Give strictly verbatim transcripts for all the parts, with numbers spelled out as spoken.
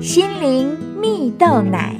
心灵蜜豆奶。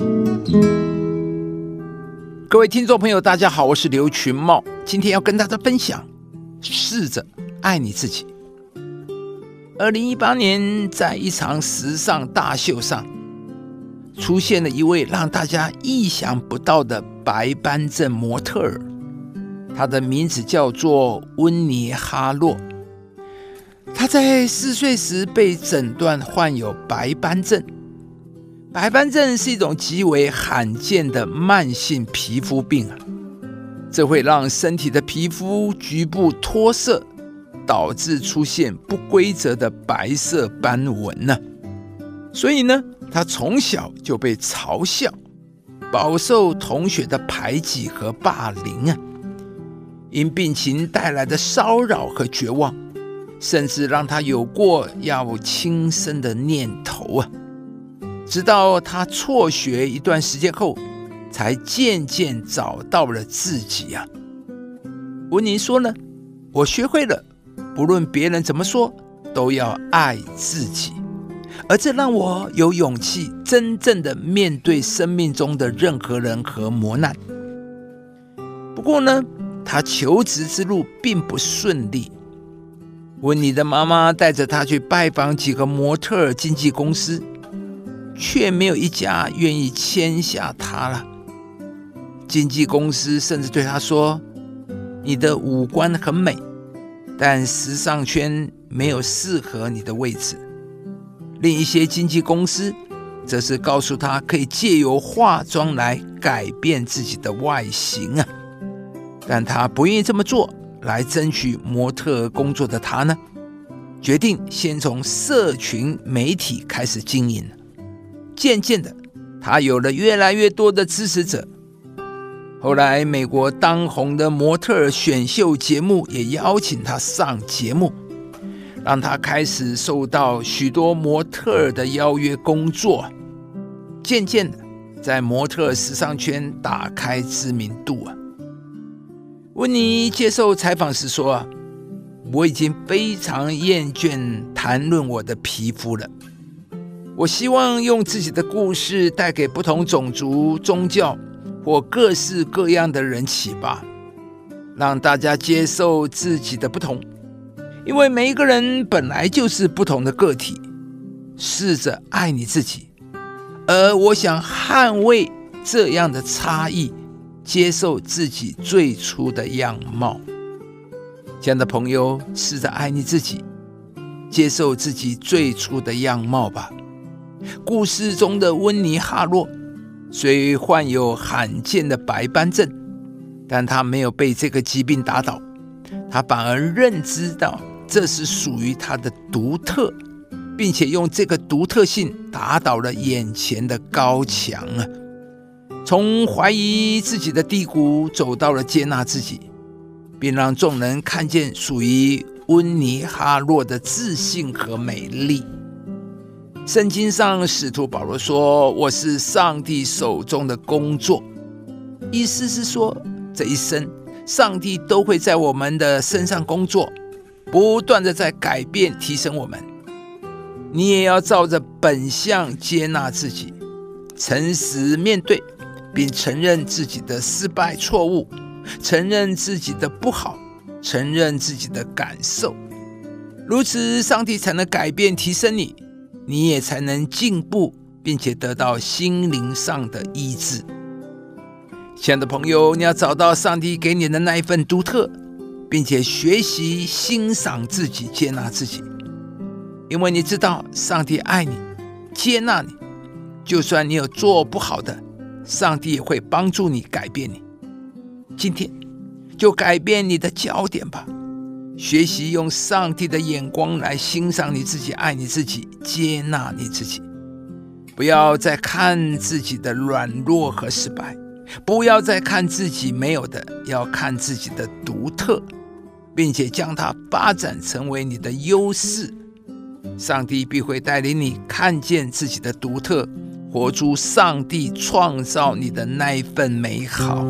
各位听众朋友大家好，我是刘群茂，今天要跟大家分享试着爱你自己。二零一八年在一场时尚大秀上出现了一位让大家意想不到的白斑症模特儿，她的名字叫做温妮哈洛。她在四岁时被诊断患有白斑症。白斑症是一种极为罕见的慢性皮肤病啊，这会让身体的皮肤局部脱色，导致出现不规则的白色斑纹呢。所以呢，他从小就被嘲笑，饱受同学的排挤和霸凌啊。因病情带来的骚扰和绝望，甚至让他有过要轻生的念头啊。直到他辍学一段时间后，才渐渐找到了自己啊。温妮说呢，我学会了，不论别人怎么说，都要爱自己，而这让我有勇气真正的面对生命中的任何人和磨难。不过呢，他求职之路并不顺利。温妮的妈妈带着他去拜访几个模特儿经纪公司，却没有一家愿意签下他了。经纪公司甚至对他说，你的五官很美，但时尚圈没有适合你的位置。另一些经纪公司则是告诉他可以借由化妆来改变自己的外形啊，但他不愿意这么做来争取模特工作的他呢，决定先从社群媒体开始经营。渐渐的，他有了越来越多的支持者。后来，美国当红的模特儿选秀节目也邀请他上节目，让他开始受到许多模特儿的邀约工作。渐渐的，在模特儿时尚圈打开知名度啊。温妮接受采访时说啊，我已经非常厌倦谈论我的皮肤了。我希望用自己的故事带给不同种族、宗教或各式各样的人启发，让大家接受自己的不同，因为每一个人本来就是不同的个体。试着爱你自己，而我想捍卫这样的差异，接受自己最初的样貌。亲爱的朋友，试着爱你自己，接受自己最初的样貌吧。故事中的温妮哈洛虽患有罕见的白斑症，但他没有被这个疾病打倒，他反而认知到这是属于他的独特，并且用这个独特性打倒了眼前的高墙啊！从怀疑自己的低谷走到了接纳自己，并让众人看见属于温妮哈洛的自信和美丽。圣经上使徒保罗说，我是上帝手中的工作，意思是说，这一生上帝都会在我们的身上工作，不断的在改变提升我们。你也要照着本相接纳自己，诚实面对，并承认自己的失败错误，承认自己的不好，承认自己的感受。如此上帝才能改变提升你，你也才能进步，并且得到心灵上的医治。亲爱的朋友，你要找到上帝给你的那一份独特，并且学习欣赏自己，接纳自己。因为你知道上帝爱你，接纳你，就算你有做不好的，上帝也会帮助你改变你。今天就改变你的焦点吧，学习用上帝的眼光来欣赏你自己，爱你自己，接纳你自己。不要再看自己的软弱和失败，不要再看自己没有的，要看自己的独特，并且将它发展成为你的优势。上帝必会带领你看见自己的独特，活出上帝创造你的那一份美好。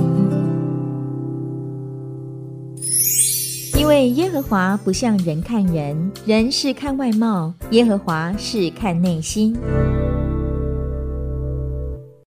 因为耶和华不像人看人，人是看外貌，耶和华是看内心。